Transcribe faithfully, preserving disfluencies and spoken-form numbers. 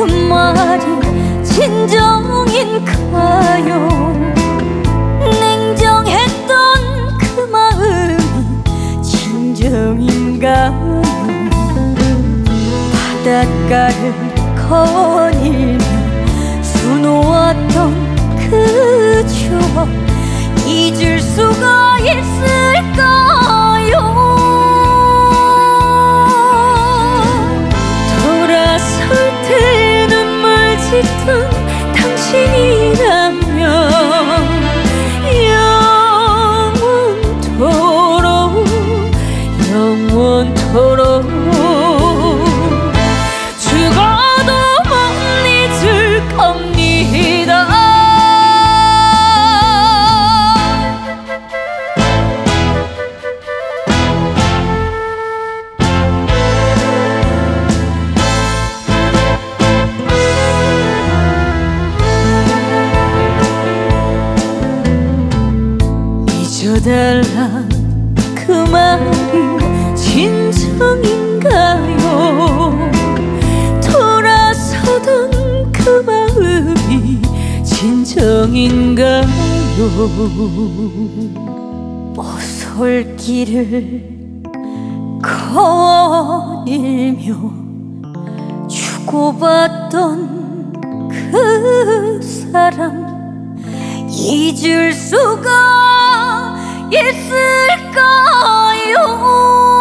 말이 진정인가요? 냉정했던 그 마음이 진정인가요? 바닷가를 거닐며 수놓았던 그 추억 잊을 수가 있을까요? 돌아설 때 눈물 짓던 당신이라면 영원토록 영원토록 죽어도 못 잊을 겁니다. 잊어달라 그 말이 진정인가요? 돌아서던 그 마음이 진정인가요? 오솔길을 거닐며 주고받던 그 사람 잊을 수가 있을까요?